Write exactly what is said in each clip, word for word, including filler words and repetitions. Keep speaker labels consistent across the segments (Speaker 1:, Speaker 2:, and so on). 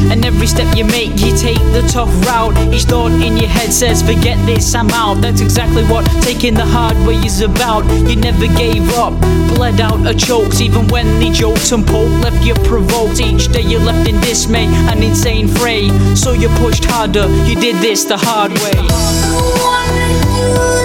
Speaker 1: And every step you make, you take the tough route. Each thought in your head says, forget this, I'm out. That's exactly what taking the hard way is about. You never gave up, bled out or choked, even when the jokes and poke left you provoked. Each day you left in dismay, an insane fray. So you pushed harder, you did this the hard way.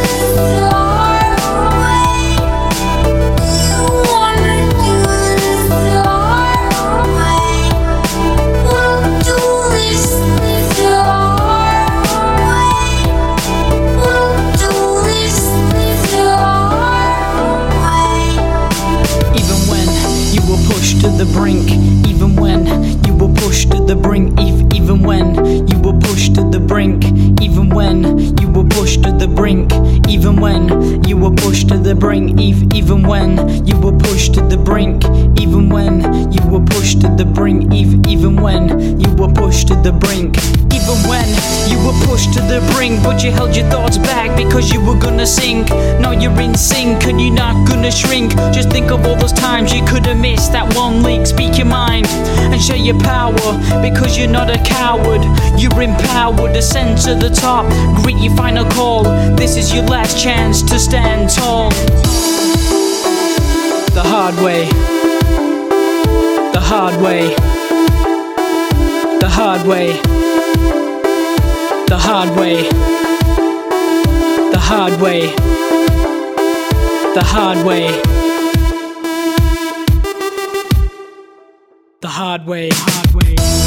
Speaker 1: To the brink, even when you were pushed to the brink, ev- even when you were pushed to the brink, even when you were pushed to the brink, even when you were pushed to the brink, ev- even when you were pushed to the brink, even when you were pushed to the brink, ev- even when you were pushed to the brink, even when you were pushed to the brink, but you held your thoughts back because you were gonna sink. Now you're in sync and you're not gonna shrink. Just think of all those times you could have missed that one leak. Speak your mind and share your power, because you're not a coward, you're empowered. Ascend to the top, greet your final call. This is your last chance to stand tall. The hard way, the hard way, the hard way, the hard way, the hard way, the hard way, the hard way, hard way.